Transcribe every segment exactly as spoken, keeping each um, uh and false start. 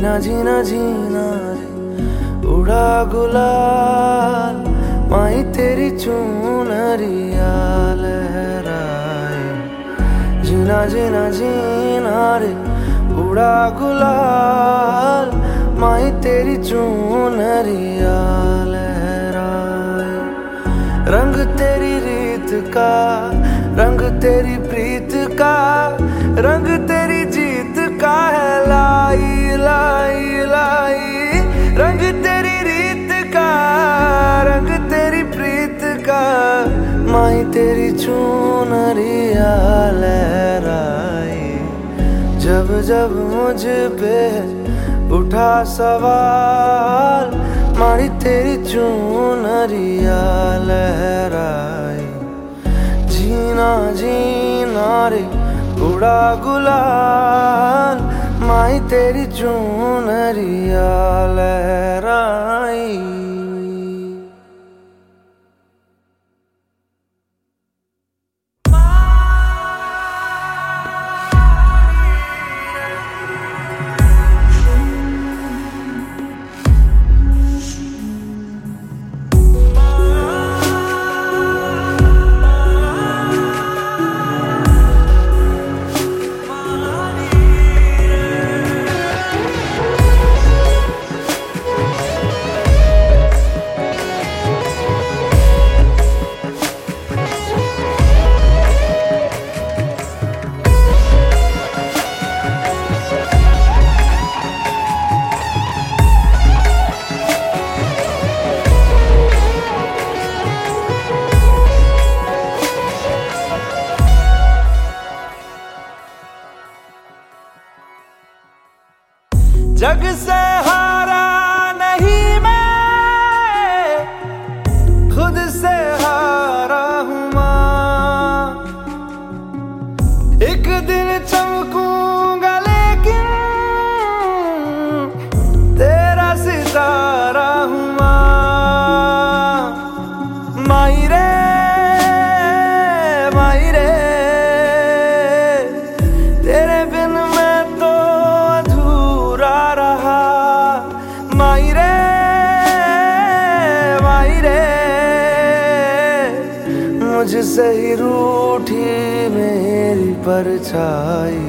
जीना जीना जीना रे उड़ा गुलाल, माही तेरी चुनरिया लहराए। जीना जीना जीना रे उड़ा गुलाल, माही तेरी चुनरिया लहराए। रंग तेरी रीत का, रंग तेरी प्रीत का, रंग तेरी जीत का है लाई लाई लाई। रंग तेरी रीत का, रंग तेरी प्रीत का, माही तेरी चुनरिया लहराए। जब जब मुझ पे उठा सवाल, माही तेरी चुनरिया लहराए। जीना जीना रे उड़ा गुलाल, माही तेरी चुनरिया लहराई। जग से हारा नहीं मैं, खुद से हारा हूँ माँ। एक दिन चमकूंगा लेकिन तेरा सितारा हूँ माँ। माई रे माई रे, तेरे बिन मैं तो माई रे माई रे। मुझसे ही रूठी मेरी परछाई,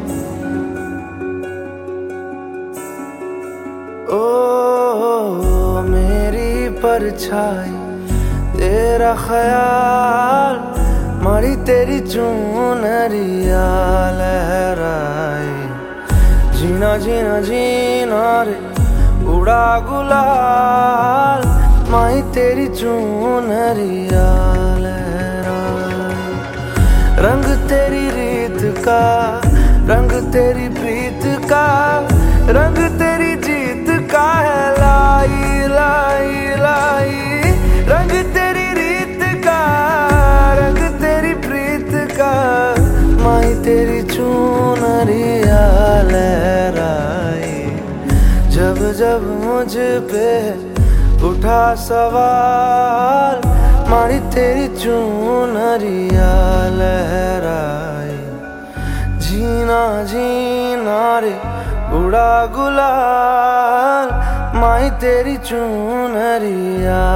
ओ मेरी परछाई। तेरा ख्याल, माही तेरी चुनरिया लहराए। जीना जीना जीना रे उड़ा गुलाल, माही तेरी चुनरिया लहराए। रंग तेरी रीत का, रंग तेरी प्रीत का, रंग तेरी जीत का है लाई लाई लाई। रंग तेरी रीत का, रंग तेरी प्रीत का, माही तेरी चुनरिया लहराए। जब जब मुझ पे उठा सवाल, माही तेरी चुनरिया लहराए। जीना जीना रे उड़ा गुलाल, माही तेरी चुनरिया